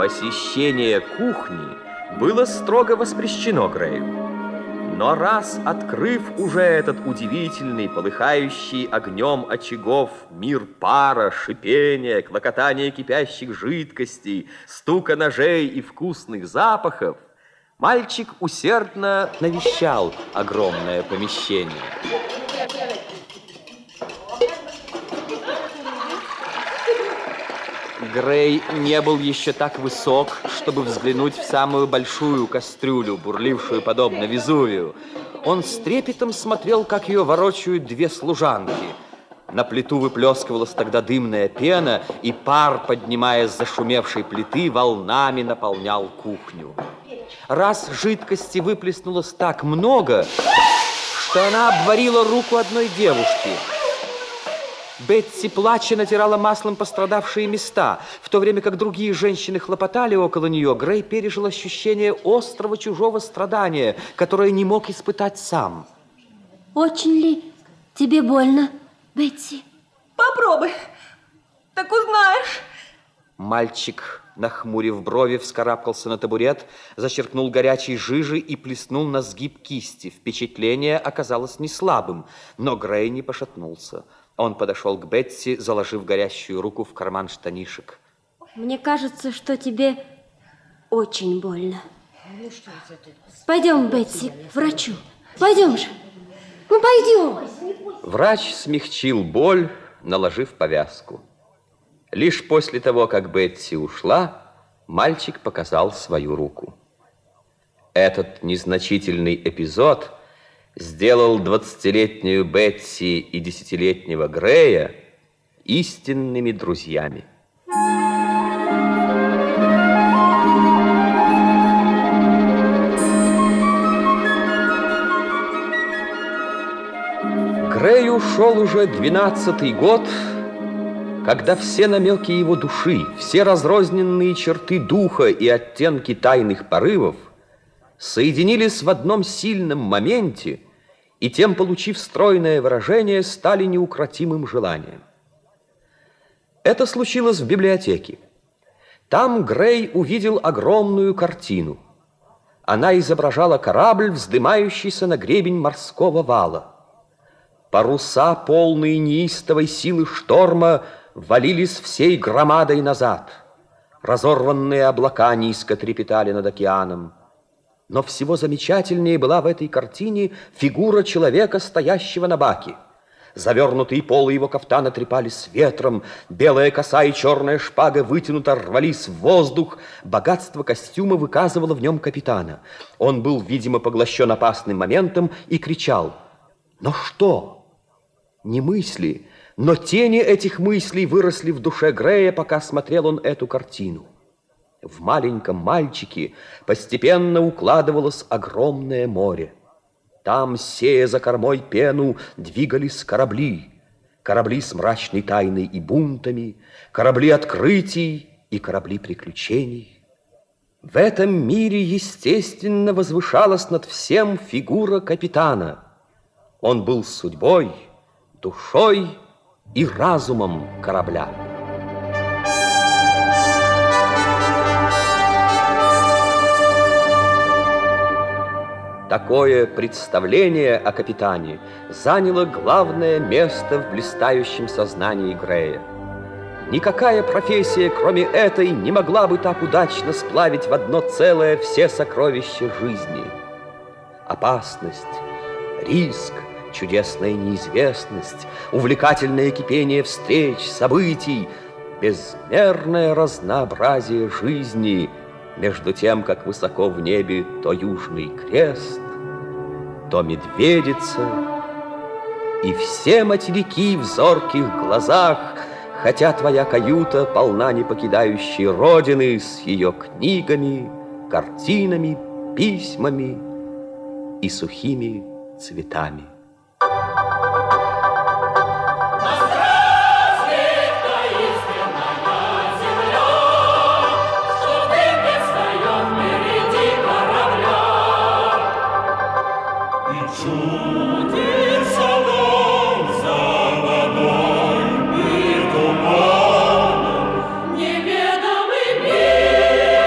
Посещение кухни было строго воспрещено Грею. Но раз открыв уже этот удивительный, полыхающий огнем очагов мир пара, шипения, клокотания кипящих жидкостей, стука ножей и вкусных запахов, мальчик усердно навещал огромное помещение. Грей не был еще так высок, чтобы взглянуть в самую большую кастрюлю, бурлившую подобно Везувию. Он с трепетом смотрел, как ее ворочают две служанки. На плиту выплескивалась тогда дымная пена, и пар, поднимаясь с зашумевшей плиты, волнами наполнял кухню. Раз жидкости выплеснулось так много, что она обварила руку одной девушки. Бетси, плача, натирала маслом пострадавшие места. В то время как другие женщины хлопотали около нее, Грей пережил ощущение острого чужого страдания, которое не мог испытать сам. Очень ли тебе больно, Бетси? Попробуй, так узнаешь. Мальчик, нахмурив брови, вскарабкался на табурет, зачерпнул горячей жижи и плеснул на сгиб кисти. Впечатление оказалось не слабым, но Грей не пошатнулся. Он подошел к Бетси, заложив горящую руку в карман штанишек. Мне кажется, что тебе очень больно. Пойдем, Бетси, к врачу. Пойдем же. Ну, пойдем. Врач смягчил боль, наложив повязку. Лишь после того, как Бетси ушла, мальчик показал свою руку. Этот незначительный эпизод сделал 20-летнюю Бетси и 10-летнего Грея истинными друзьями. Грей ушел уже 12-й год, когда все намеки его души, все разрозненные черты духа и оттенки тайных порывов соединились в одном сильном моменте и тем, получив стройное выражение, стали неукротимым желанием. Это случилось в библиотеке. Там Грей увидел огромную картину. Она изображала корабль, вздымающийся на гребень морского вала. Паруса, полные неистовой силы шторма, валились всей громадой назад. Разорванные облака низко трепетали над океаном. Но всего замечательнее была в этой картине фигура человека, стоящего на баке. Завернутые полы его кафтана трепались ветром, белая коса и черная шпага вытянуто рвались в воздух. Богатство костюма выказывало в нем капитана. Он был, видимо, поглощен опасным моментом и кричал. Но что? Не мысли, но тени этих мыслей выросли в душе Грея, пока смотрел он эту картину. В маленьком мальчике постепенно укладывалось огромное море. Там, сея за кормой пену, двигались корабли. Корабли с мрачной тайной и бунтами, корабли открытий и корабли приключений. В этом мире, естественно, возвышалась над всем фигура капитана. Он был судьбой, душой и разумом корабля. Такое представление о капитане заняло главное место в блистающем сознании Грея. Никакая профессия, кроме этой, не могла бы так удачно сплавить в одно целое все сокровища жизни. Опасность, риск, чудесная неизвестность, увлекательное кипение встреч, событий, безмерное разнообразие жизни, между тем, как высоко в небе то южный крест, то медведица, и все материки в зорких глазах, хотя твоя каюта полна не покидающей родины с ее книгами, картинами, письмами и сухими цветами. Неведомый мир.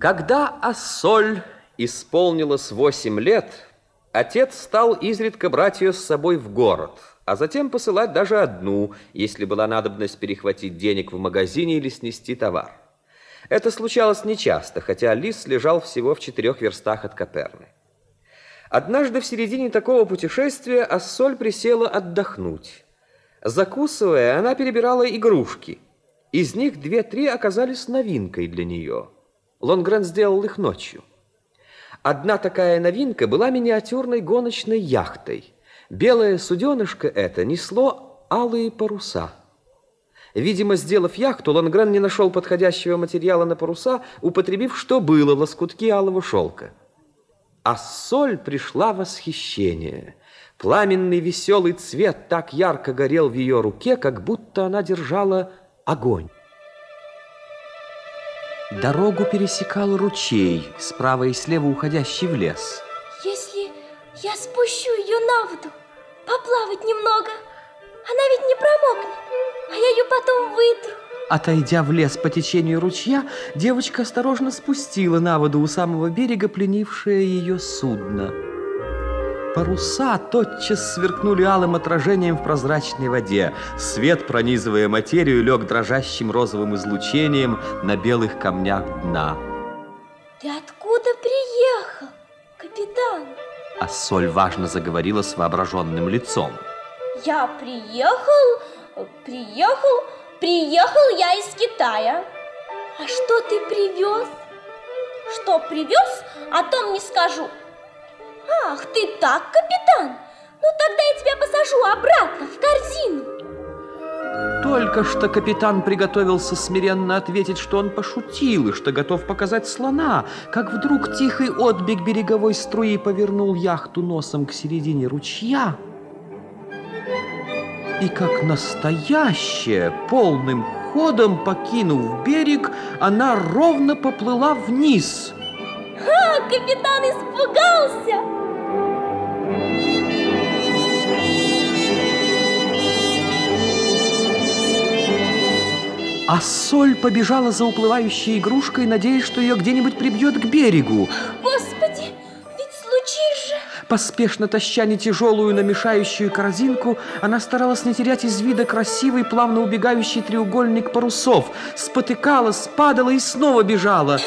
Когда Ассоль исполнилось 8 лет, отец стал изредка брать ее с собой в город, а затем посылать даже одну, если была надобность перехватить денег в магазине или снести товар. Это случалось нечасто, хотя Лис лежал всего в 4 верстах от Коперны. Однажды в середине такого путешествия Ассоль присела отдохнуть. Закусывая, она перебирала игрушки. Из них 2-3 оказались новинкой для нее. Лонгрен сделал их ночью. Одна такая новинка была миниатюрной гоночной яхтой. Белое суденышко это несло алые паруса. Видимо, сделав яхту, Лонгрен не нашел подходящего материала на паруса, употребив, что было, лоскутки алого шелка. Ассоль пришла в восхищение. Пламенный веселый цвет так ярко горел в ее руке, как будто она держала огонь. Дорогу пересекал ручей, справа и слева уходящий в лес. Если я спущу ее на воду, поплавать немного, она ведь не промокнет, а я ее потом вытру. Отойдя в лес по течению ручья, девочка осторожно спустила на воду у самого берега пленившее ее судно. Паруса тотчас сверкнули алым отражением в прозрачной воде. Свет, пронизывая материю, лег дрожащим розовым излучением на белых камнях дна. Ты откуда приехал, капитан? Ассоль важно заговорила с воображенным лицом. Я приехал я из Китая. А что ты привез? Что привез, о том не скажу. Ах, ты так, капитан? Ну, тогда я тебя посажу обратно в корзину. Только что капитан приготовился смиренно ответить, что он пошутил и что готов показать слона, как вдруг тихий отбег береговой струи повернул яхту носом к середине ручья. И как настоящая, полным ходом покинув берег, она ровно поплыла вниз. Капитан испугался. Ассоль побежала за уплывающей игрушкой, надеясь, что ее где-нибудь прибьет к берегу. Господи, ведь случись же. Поспешно таща нетяжелую, но мешающую корзинку, она старалась не терять из вида красивый, плавно убегающий треугольник парусов. Спотыкалась, падала и снова бежала.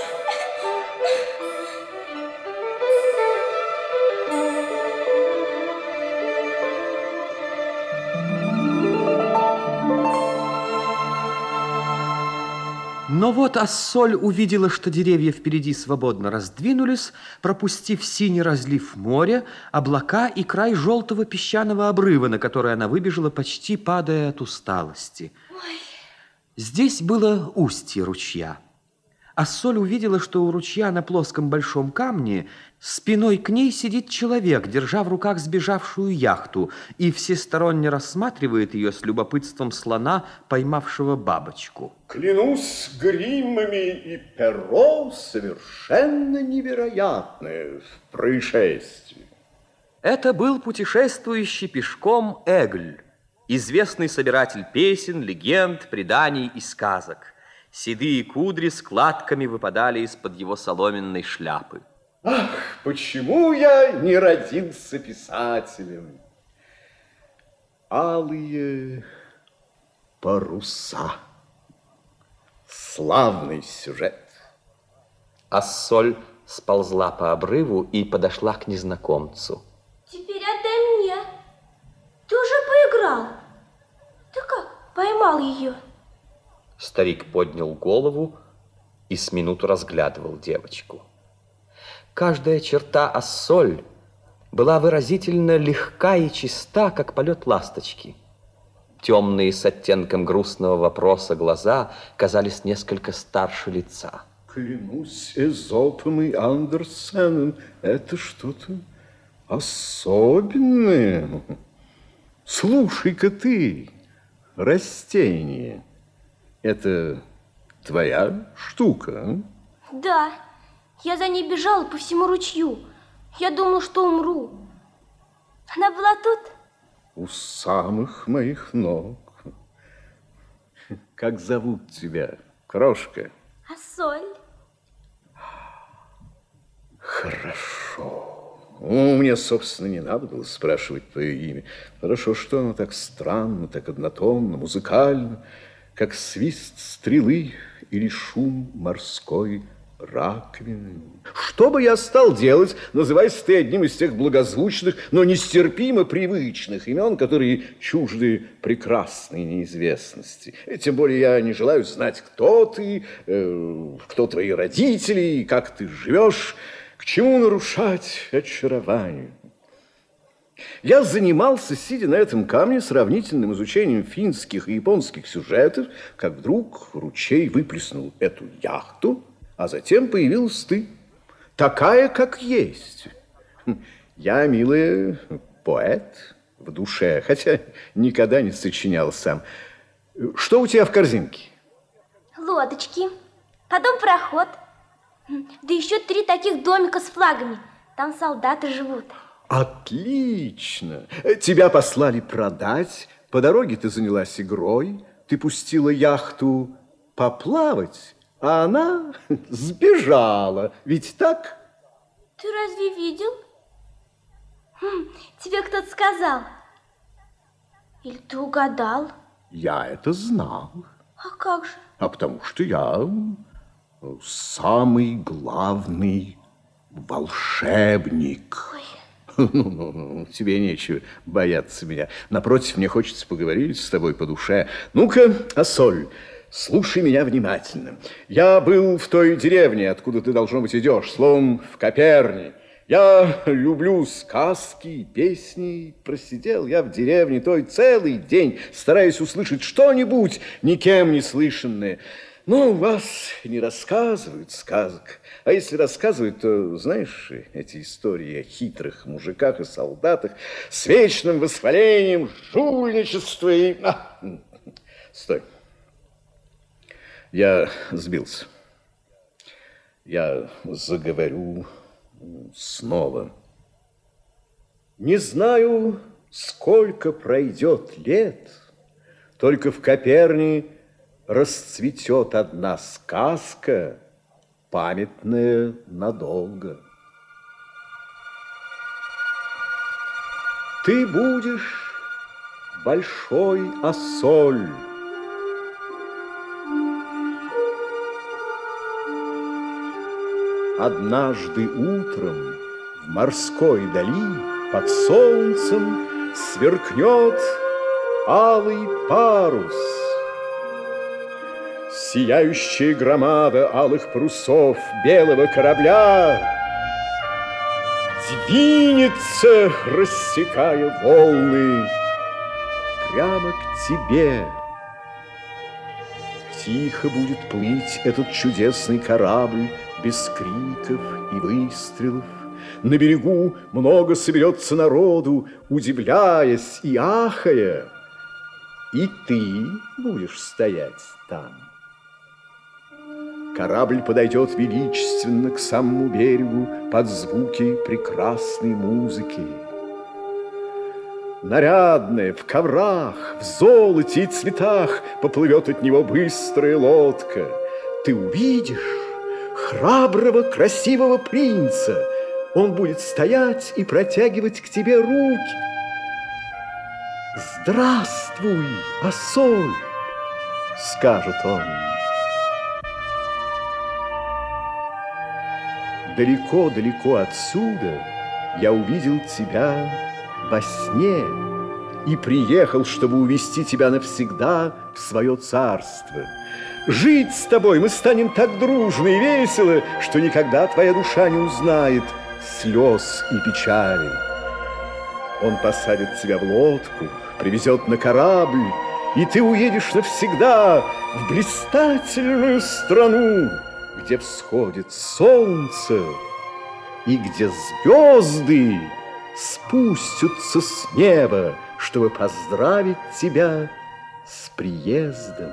Но вот Ассоль увидела, что деревья впереди свободно раздвинулись, пропустив синий разлив моря, облака и край желтого песчаного обрыва, на который она выбежала, почти падая от усталости. Ой. Здесь было устье ручья. Ассоль увидела, что у ручья на плоском большом камне спиной к ней сидит человек, держа в руках сбежавшую яхту, и всесторонне рассматривает ее с любопытством слона, поймавшего бабочку. Клянусь гриммами и пером, совершенно невероятное происшествие. Это был путешествующий пешком Эгль, известный собиратель песен, легенд, преданий и сказок. Седые кудри складками выпадали из-под его соломенной шляпы. Ах, почему я не родился писателем? Алые паруса. Славный сюжет. Ассоль сползла по обрыву и подошла к незнакомцу. Теперь отдай мне. Ты уже поиграл. Ты как поймал ее? Старик поднял голову и с минуту разглядывал девочку. Каждая черта Ассоль была выразительно легка и чиста, как полет ласточки. Темные с оттенком грустного вопроса глаза казались несколько старше лица. Клянусь Эзопом и Андерсеном, это что-то особенное. Слушай-ка ты, растение. Это твоя штука, а? Да, я за ней бежала по всему ручью. Я думала, что умру. Она была тут. У самых моих ног. Как зовут тебя, крошка? Ассоль. Хорошо. Мне, собственно, не надо было спрашивать твое имя. Хорошо, что оно так странно, так однотонно, музыкально, как свист стрелы или шум морской раковины. Что бы я стал делать, называясь ты одним из тех благозвучных, но нестерпимо привычных имен, которые чужды прекрасной неизвестности. И тем более я не желаю знать, кто ты, кто твои родители, как ты живешь, к чему нарушать очарование. Я занимался, сидя на этом камне, сравнительным изучением финских и японских сюжетов, как вдруг ручей выплеснул эту яхту, а затем появилась ты, такая, как есть. Я, милая, поэт в душе, хотя никогда не сочинял сам. Что у тебя в корзинке? Лодочки, потом пароход, да еще 3 таких домика с флагами. Там солдаты живут. Отлично! Тебя послали продать, по дороге ты занялась игрой, ты пустила яхту поплавать, а она сбежала. Ведь так? Ты разве видел? Тебе кто-то сказал. Или ты угадал? Я это знал. А как же? А потому что я самый главный волшебник. Ой. Ну, тебе нечего бояться меня. Напротив, мне хочется поговорить с тобой по душе. Ну-ка, Ассоль, слушай меня внимательно. Я был в той деревне, откуда ты, должно быть, идешь, словом, в Коперне. Я люблю сказки, песни. Просидел я в деревне той целый день, стараясь услышать что-нибудь никем не слышанное. Но у вас не рассказывают сказок. А если рассказывают, то, знаешь, эти истории о хитрых мужиках и солдатах с вечным восхвалением жульничества и... Стой. Я сбился. Я заговорю снова. Не знаю, сколько пройдет лет, только в Коперне расцветет одна сказка, памятная надолго. Ты будешь большой Ассоль. Однажды утром в морской дали под солнцем сверкнет алый парус. Сияющая громада алых парусов белого корабля двинется, рассекая волны, прямо к тебе. Тихо будет плыть этот чудесный корабль без криков и выстрелов. На берегу много соберется народу, удивляясь и ахая. И ты будешь стоять там. Корабль подойдет величественно к самому берегу под звуки прекрасной музыки. Нарядная, в коврах, в золоте и цветах поплывет от него быстрая лодка. Ты увидишь храброго, красивого принца. Он будет стоять и протягивать к тебе руки. «Здравствуй, Ассоль!» — скажет он. Далеко-далеко отсюда я увидел тебя во сне и приехал, чтобы увести тебя навсегда в свое царство. Жить с тобой мы станем так дружно и весело, что никогда твоя душа не узнает слез и печали. Он посадит тебя в лодку, привезет на корабль, и ты уедешь навсегда в блистательную страну, где всходит солнце и где звезды спустятся с неба, чтобы поздравить тебя с приездом.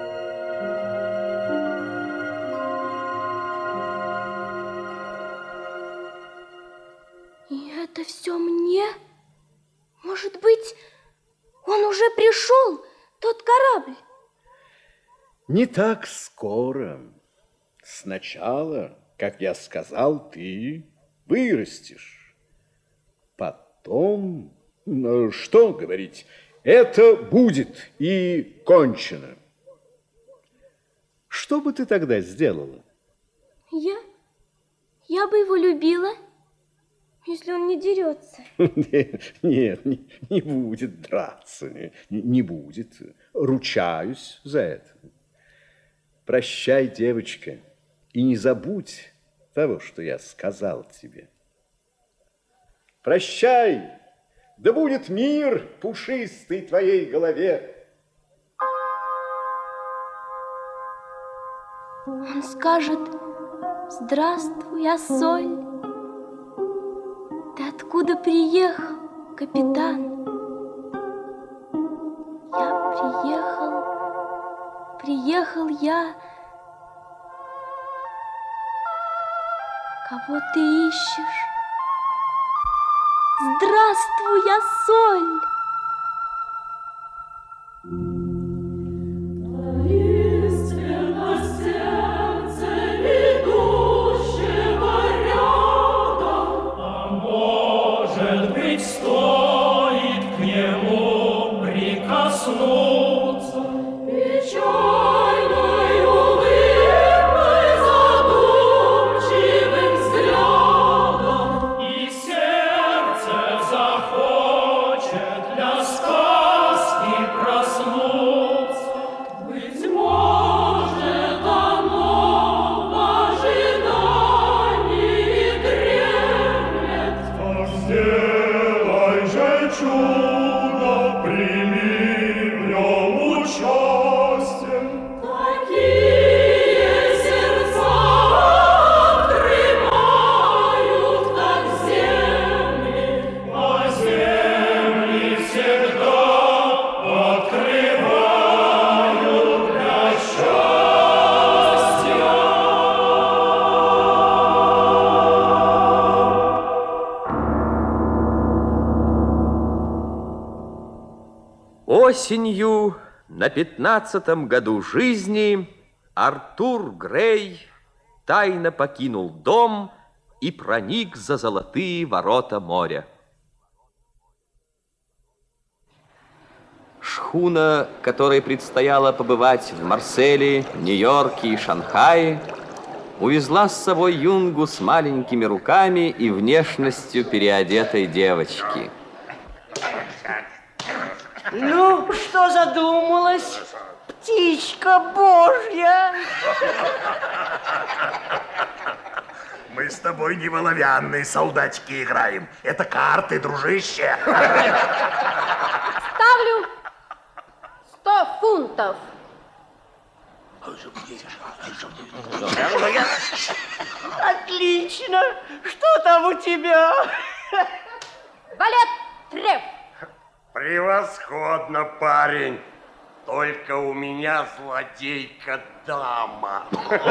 И это все мне? Может быть, он уже пришел, тот корабль? Не так скоро. Сначала, как я сказал, ты вырастешь. Потом, ну, что говорить, это будет и кончено. Что бы ты тогда сделала? Я бы его любила, если он не дерется. Нет, не будет драться, не будет. Ручаюсь за это. Прощай, девочка, и не забудь того, что я сказал тебе. Прощай, да будет мир пушистый твоей голове. Он скажет: здравствуй, Ассоль. Ты откуда приехал, капитан? Приехал я. Кого ты ищешь? Здравствуй, Ассоль. Осенью на 15-м году жизни Артур Грей тайно покинул дом и проник за золотые ворота моря. Шхуна, которой предстояло побывать в Марселе, Нью-Йорке и Шанхае, увезла с собой юнгу с маленькими руками и внешностью переодетой девочки. Ну, что задумалась, птичка Божья? Мы с тобой не в оловянные солдатики играем. Это карты, дружище. Ставлю 100 фунтов. Отлично. Что там у тебя? Валет треф. Превосходно, парень. Только у меня злодейка-дама.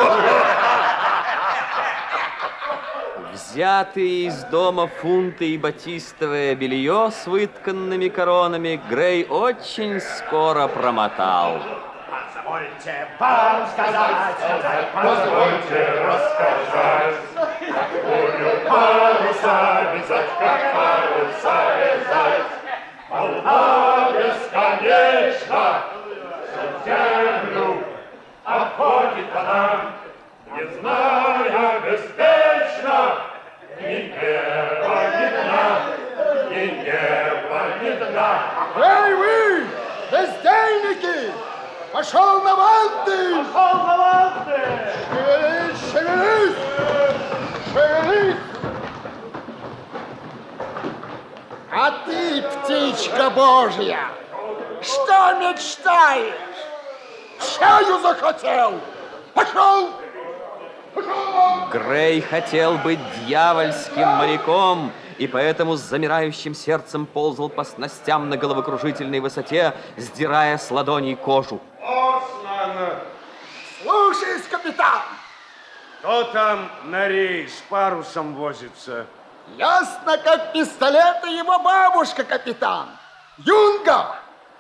Взятые из дома фунты и батистовое белье с вытканными коронами Грей очень скоро промотал. Позвольте вам сказать, позвольте рассказать, какую паруса вязать, как паруса вязать. Волна бесконечна, землю обходит она, не зная беспечно ни неба, ни дна, ни неба, ни дна. Эй, вы, бездельники! Пошел на ванты! Пошел на ванты! Шевелись, шевелись! Шевелись! А ты, птичка Божья, что мечтаешь? Чаю захотел? Пошел! Грей хотел быть дьявольским моряком, и поэтому с замирающим сердцем ползал по снастям на головокружительной высоте, сдирая с ладоней кожу. Слушаюсь, капитан! Кто там на рейс с парусом возится? Ясно, как пистолет и его бабушка, капитан. Юнга!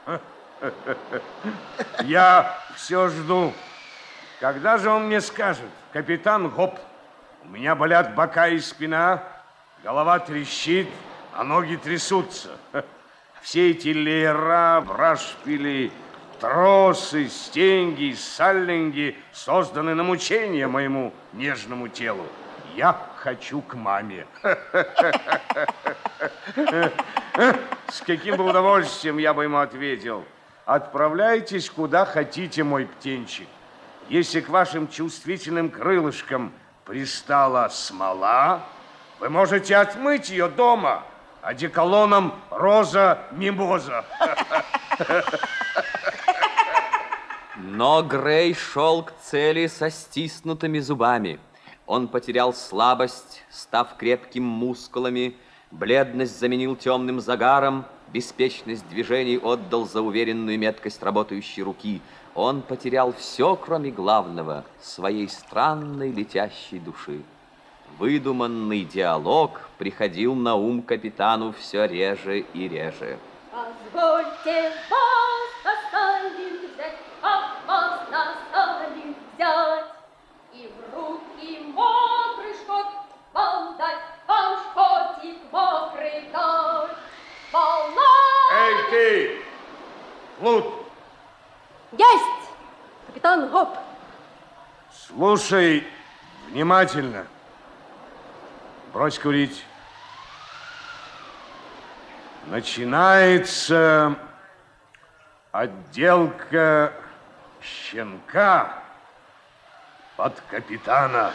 Я все жду. Когда же он мне скажет: капитан Гоп, у меня болят бока и спина, Голова трещит, а ноги трясутся. Все эти леера, брашпили, тросы, стенги, саллинги созданы на мучение моему нежному телу. Я хочу к маме. С каким бы удовольствием я бы ему ответил: отправляйтесь куда хотите, мой птенчик. Если к вашим чувствительным крылышкам пристала смола, вы можете отмыть ее дома одеколоном роза мимоза. Но Грей шел к цели со стиснутыми зубами. Он потерял слабость, став крепким мускулами, бледность заменил темным загаром, беспечность движений отдал за уверенную меткость работающей руки. Он потерял все, кроме главного, своей странной летящей души. Выдуманный диалог приходил на ум капитану все реже и реже. Позвольте вас на Сталин взять, а вас на Сталин взять. И в руки мокрый шкот вам дать, вам шкотик мокрый дать. Волна! Эй, ты! Плут! Есть! Капитан Гоп! Слушай внимательно. Брось курить. Начинается отделка щенка под капитана.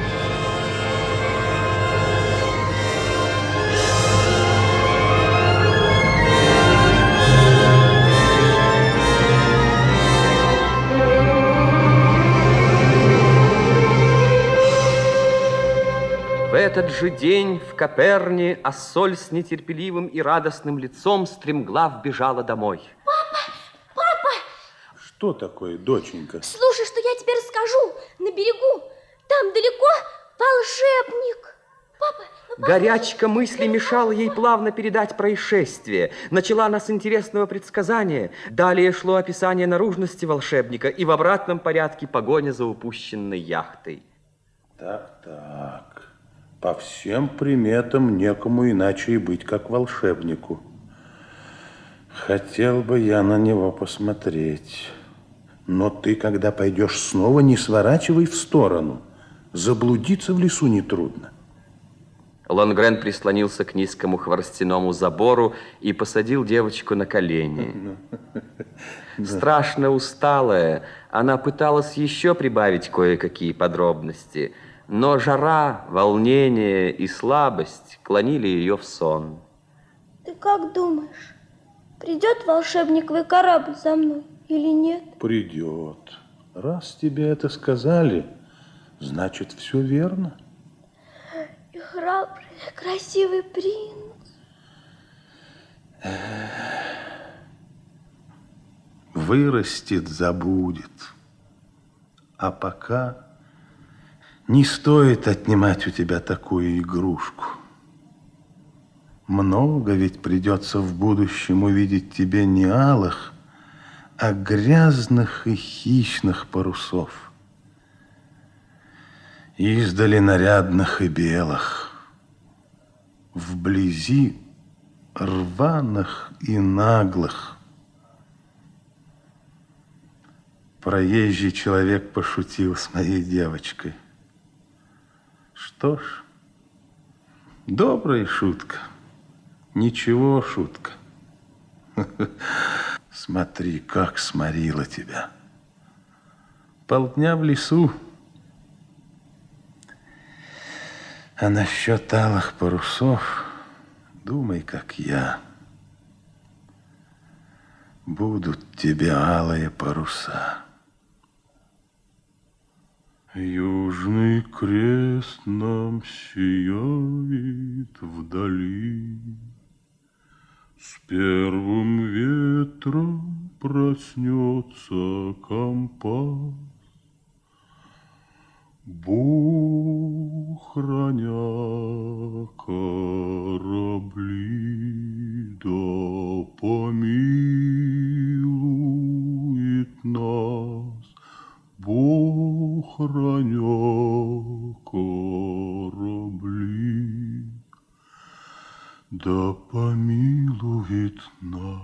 В этот же день в Коперне Ассоль с нетерпеливым и радостным лицом стремглав бежала домой. Папа! Что такое, доченька? Слушай, что я тебе расскажу. На берегу, там далеко волшебник. Папа, Горячка мысли мешала ей плавно передать происшествие. Начала она с интересного предсказания. Далее шло описание наружности волшебника и в обратном порядке погоня за упущенной яхтой. Так. По всем приметам некому иначе и быть, как волшебнику. Хотел бы я на него посмотреть. Но ты, когда пойдешь снова, не сворачивай в сторону. Заблудиться в лесу нетрудно. Лонгрен прислонился к низкому хворостяному забору и посадил девочку на колени. Страшно усталая, она пыталась еще прибавить кое-какие подробности, но жара, волнение и слабость клонили ее в сон. ты как думаешь, придет волшебниковый корабль за мной или нет? Придет. Раз тебе это сказали, значит, все верно. И храбрый, красивый принц. Вырастет, забудет. А пока не стоит отнимать у тебя такую игрушку. Много ведь придется в будущем увидеть тебе не алых, а грязных и хищных парусов. Издали нарядных и белых, вблизи рваных и наглых. Проезжий человек пошутил с моей девочкой. Что ж, добрая шутка. Ничего, шутка. Смотри, как сморила тебя. Полдня в лесу. А насчет алых парусов думай, как я. Будут тебе алые паруса. Южный крест нам сияет вдали. С первым ветром проснется компас. Бог, храня корабли, да помилует нас. Бог, храня корабли. да помилует нас.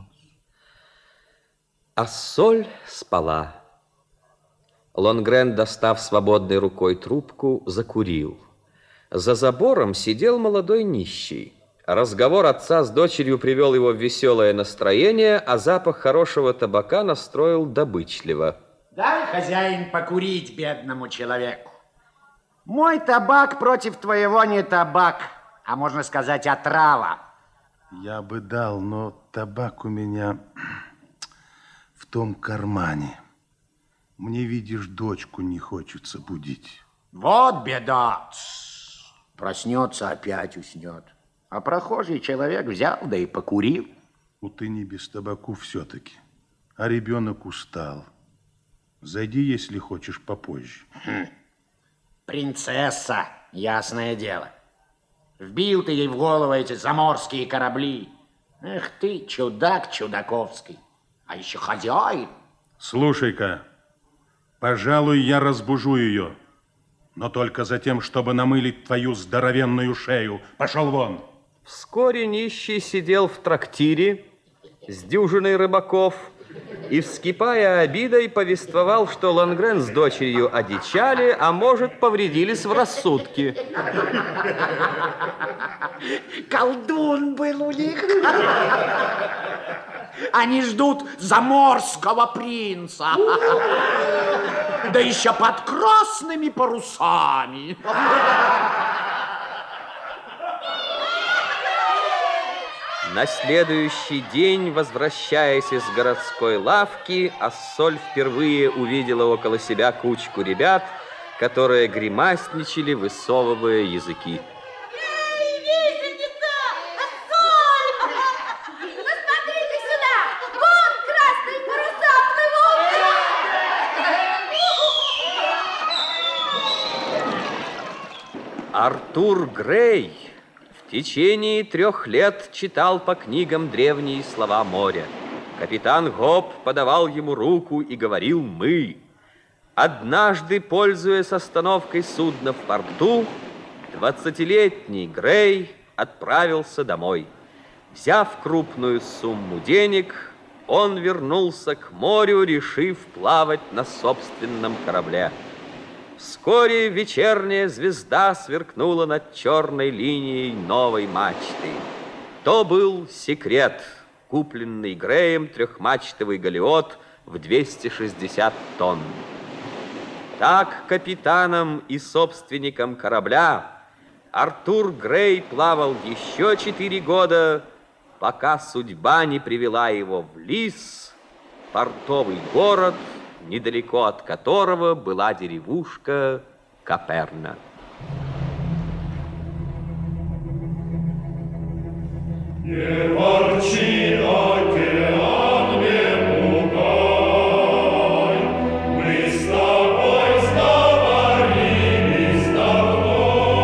А соль спала. Лонгрен, достав свободной рукой трубку, закурил. За забором сидел молодой нищий. Разговор отца с дочерью привел его в веселое настроение, а запах хорошего табака настроил добычливо. Дай, хозяин, покурить бедному человеку. Мой табак против твоего не табак, а можно сказать, отрава. Я бы дал, но табак у меня в том кармане. Мне, видишь, дочку не хочется будить. Вот беда. Проснется, опять уснет. А прохожий человек взял, да и покурил. Ты не без табаку все-таки. А ребенок устал. Зайди, если хочешь, попозже. Принцесса, ясное дело. Вбил ты ей в голову эти заморские корабли. Эх ты, чудак чудаковский. А еще хозяин. Слушай-ка, пожалуй, я разбужу ее. Но только за тем, чтобы намылить твою здоровенную шею. Пошел вон. Вскоре нищий сидел в трактире с дюжиной рыбаков и, вскипая обидой, повествовал, что Лонгрен с дочерью одичали, а может, повредились в рассудке. Колдун был у них. Они ждут заморского принца. Да еще под красными парусами. На следующий день, возвращаясь из городской лавки, Ассоль впервые увидела около себя кучку ребят, которые гримасничали, высовывая языки. Эй, висельница! Ассоль! Посмотри-ка сюда! Вон красные паруса плывут! Артур Грей в течение 3 лет читал по книгам древние слова моря. Капитан Гоп подавал ему руку и говорил «мы». Однажды, пользуясь остановкой судна в порту, 20-летний Грей отправился домой. Взяв крупную сумму денег, он вернулся к морю, решив плавать на собственном корабле. Вскоре вечерняя звезда сверкнула над черной линией новой мачты. То был секрет, купленный Греем 3-мачтовый галеот в 260 тонн. Так капитаном и собственником корабля Артур Грей плавал еще 4 года, пока судьба не привела его в Лис, портовый город, недалеко от которого была деревушка Каперна. Не ворчи, океан, не пугай, мы с тобой сговорились давно.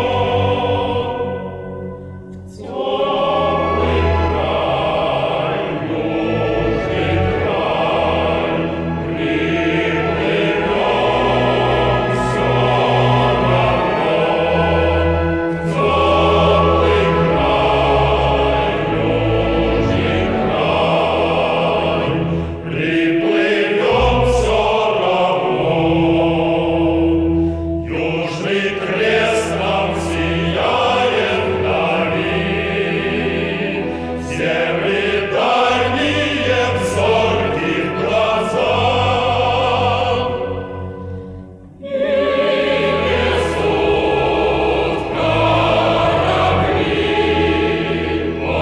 В теплый край, южный край, приплывем все равно. В теплый край, южный край, приплывем все равно. Южный крест нам сияет вдали, земли дальние в зорких глазах. И несут корабли по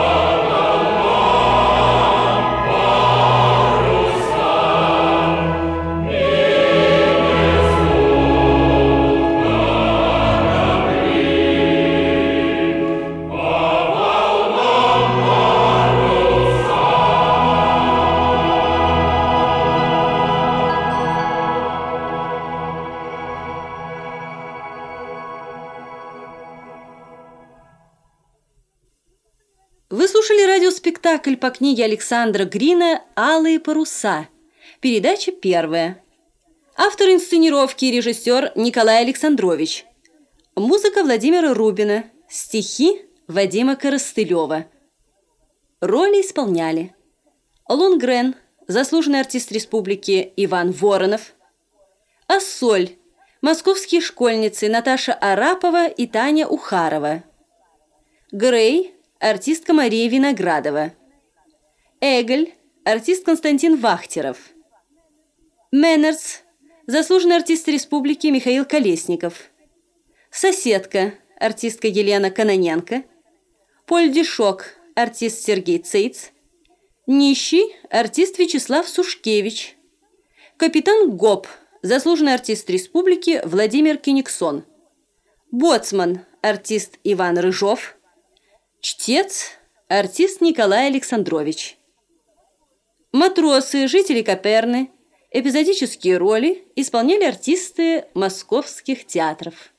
волнам паруса. И несут корабли по волнам паруса. Вы слушали радиоспектакль по книге Александра Грина «Алые паруса». Передача 1. Автор инсценировки и режиссер Николай Александрович. Музыка Владимира Рубина. Стихи Вадима Коростылева. Роли исполняли Лунгрен, заслуженный артист республики Иван Воронов, Ассоль, московские школьницы Наташа Арапова и Таня Ухарова, Грей, артистка Мария Виноградова, Эгель, артист Константин Вахтеров, Меннерс, заслуженный артист республики Михаил Колесников, Соседка, артистка Елена Кононенко, Поль Дишок, артист Сергей Цейц, Нищий, артист Вячеслав Сушкевич, Капитан Гоп, заслуженный артист республики Владимир Кениксон, Боцман, артист Иван Рыжов, Чтец, артист Николай Александрович. Матросы, жители Коперны, эпизодические роли исполняли артисты московских театров.